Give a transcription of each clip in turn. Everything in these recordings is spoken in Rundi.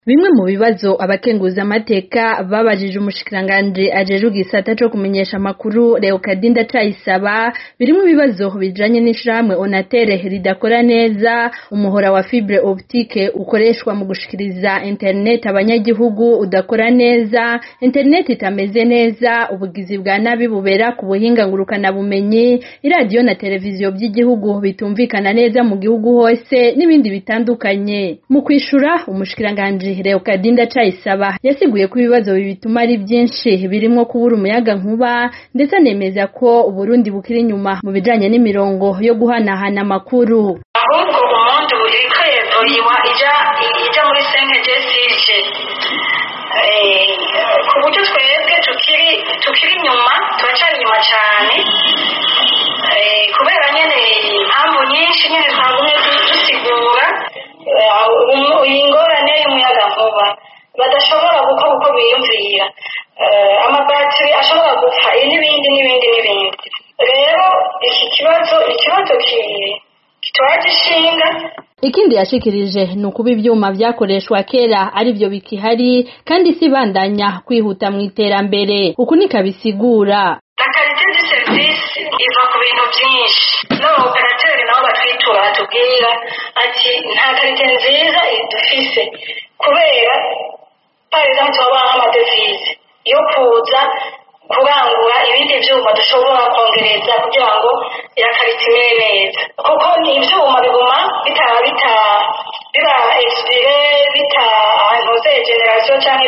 Bimwe mu bibazo abakenguza amateka babajije umushikiranganje ajeje igisata cyo kumenyesha makuru Leokadinda Ndacayisaba birimo ibibazo bijanye n'ishiramwe Onatere ridakora neza, umuhora wa fibre optique ukoreshwa mu gushikiriza internet abanyagihugu udakora neza, internet itameze neza, ubugizi bwa nabi bubera ku buhinga ngurukana bumenyi, iradio na televiziyo by'igihugu bitumvikana neza mu gihugu hose n'ibindi bitandukanye. Mu kwishura umushikiranganje Leokadinda Ndacayisaba yasiguye ko ibibazo bituma ari byinshi birimo kubura umuyaga nkuba ndetse anemeza ko Burundi bukiri inyuma mu bijanye n'imirongo yo guhanahana amakuru. Ahubwo umuntu uriko yevuriwa ija muri sengejesije ku buryo twebwe tukiri inyuma turacari inyuma cyane kubera nyene impamvu nyinshi nyene twagumye dusigura ingorane y'umuyaga nkuba badashobora gukora uko biyumvira, amabatiri ashobora gupfa n'ibindi. Rero iki kibazo kitwagishinga. Ikindi yashikirije nukuba ivyuma vyakoreshwa kera ari byo bikihari kandi sibandanya kwihuta mu iterambere. Uku nikabisigura la qualité du service iva ku bintu byinshi. Operateur nabo batwitura batubwira ati nta qualité nziza idufise kubera par exemple twabana amadevize yo kuza kurangura ibindi vyuma dushobora kongereza kugira ngo irakarite neza, kuko ni ivyuma biguma biba expire ntuze generation canke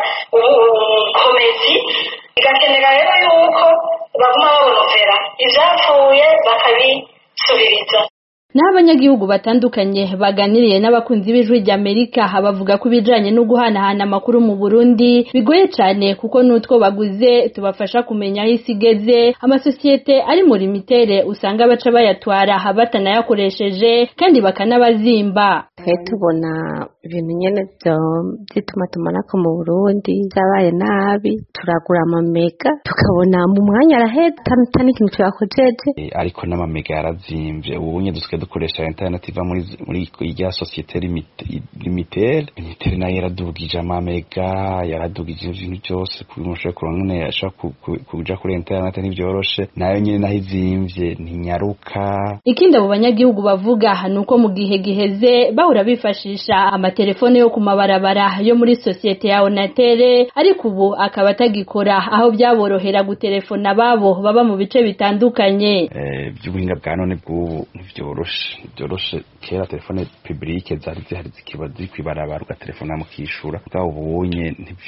komezi, igakenera rero yuko baguma babonovera ivyapfuye bakabisubiriza. N'abanyagihugu batandukanye baganiriye n'abakunzi b'ijwi ry'Amerika bavuga ko bijanye no guhanahana amakuru mu Burundi bigoye cyane kuko nutwo baguze tubafasha kumenya isigeze, amasosiyete ari muri mitere usanga baca bayatwara batanayakoresheje kandi bakanabazimba. Tubona ibintu nyene byituma tumanako mu Burundi byabaye nabi, turagura amamega tukabona mu mwanya araheza tani ikintu twakojeje, ariko n'amamega yarazimvye. Ubunye dukoresha internet iva muri ya societe limitere nayo yaradugije amamega, yaradugije ibintu byose kubimushoboye kuronka yashaka kuja kuri internet n'ivyoroshe, nayo nyene nahizimvye ntinyaruka. Ikindi abo banyagihugu bavuga nuko mu gihe giheze bahura bifashisha amatelefone yo kumabarabara yo muri societe ya Onatere, ariko ubu akaba atagikora aho byaborohera gutelefona babo baba mu bice bitandukanye. By'ubuhinga bwa none bw'ubu byoroshe. Kera telefone publique zari zihari zikibazi kwibarabara ugatelefona mukishura, bwa ubunye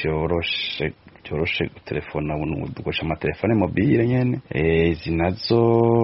byoroshe gutelefona dukoresha amatelefone mobile nyene. Izi nazo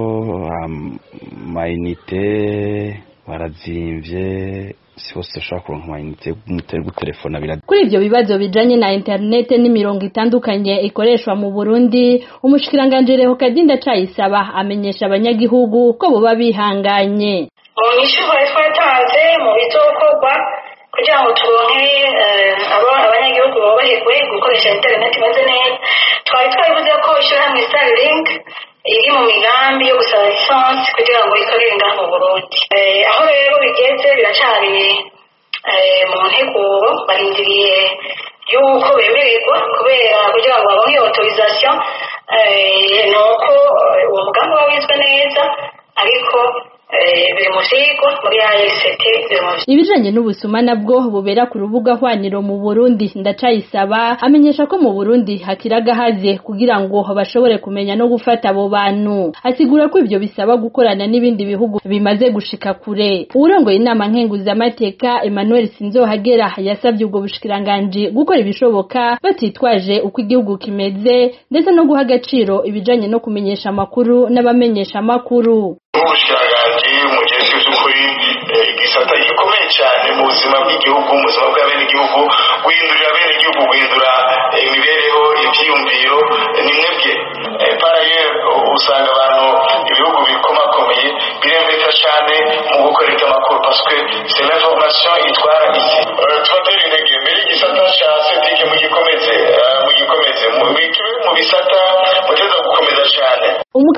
mainite barazimvye, si hose ushobora kuronka amayinite gutelefona birad. Kuri ivyo bibazo bijanye na internet n'imirongo itandukanye ikoreshwa mu Burundi, umushikiranganje Leokadinda Ndacayisaba amenyesha abanyagihugu ko boba bihanganye. Mu nyishuho twatanze mu bizokorwa kugira ngo turonke abanyagihugu boroherwe gukoresha internet imeze neza, twabivuze ko ishyirahamwe Starlink iri mu migambi yo gusaba lisansi kugira ngo ikorere ngaha mu Burundi. Aho rero bigeze biracari mu nteguro, barindiriye yuko bemererwa kubera kugira ngo babone autorisation, nuko uwo mugambi wizwe neza, ariko biri mu vyigwa muri AST. Ibijanye n'ubusuma nabwo bubera ku rubuga hwaniro mu Burundi, Ndacayisaba amenyesha ko mu Burundi hakiragahaze kugira ngo bashobore kumenya no gufata abo bantu. Asigura ko ivyo bisaba gukorana n'ibindi bihugu bimaze gushika kure. Urongoye inama nkenguza amateka Emmanuel Sinzohagera yasabye ubwo bushikiranganje gukora ibishoboka batitwaje uko igihugu kimeze ndetse no guha agaciro ibijanye no kumenyesha amakuru n'abamenyesha amakuru. Umugezi w'ukuri igisata gikomeye cyane mu buzima bw'igihugu, mu buzima bw'abenegihugu, guhindurira abenegihugu, guhindura imibereho, ivyiyumviro ni mwebwe. Paraye usanga abantu ibihugu bikomakomeye biremveka cyane mu gukorera amakuru parce que c'est l'information itwara isi. Tubatera intege mbere igisata cya setike mugikomeze mu bisata muteza gukomeza cyane.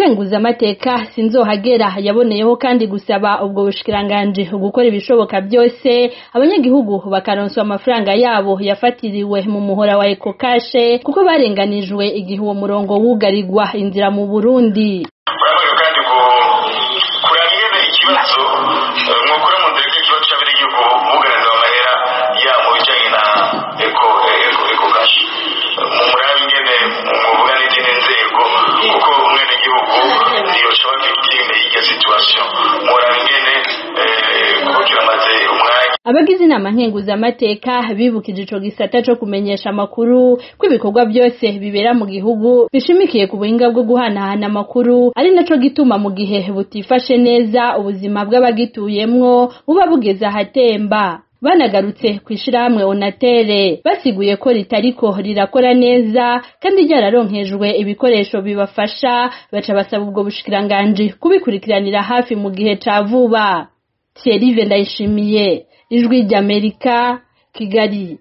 umukenguza amateka Sinzohagera yaboneyeho kandi gusaba ubwo bushikiranganje gukora ibishoboka byose abanyagihugu bakaronswa amafaranga yabo yafatiriwe mu muhora wa EcoCash kuko barenganijwe igihe uwo murongo wugarirwa inzira mu Burundi. Kandi kurangene ikibazo mwokora mu ndege kibazo cy'abenegihugu bugaragaza amahera ya mu bijanye na EcoCash mu murabi ingene muvuga n'izindi nzego kuko umwenegihugu niyo shobora kwitime iyo situation murabi ingene kugira amaze umwanya. Abagize inama nkenguza amateka bibukije ico gisata co kumenyesha amakuru kw'ibikorwa byose bibera mu gihugu bishimikiye ku buhinga bwo guhanahana amakuru ari naco gituma mu gihe butifashe neza ubuzima bw'abagituyemwo buba bugeze ahatemba. Banagarutse kwishirahamwe Onatere basiguye ko ritariko rirakora neza kandi ryararonkejwe ibikoresho bibafasha baca basaba ubwo bushikiranganje kubikurikiranira hafi mu gihe ca vuba. Thierry Ndayishimiye, Ijwi ry'Amerika, Kigali.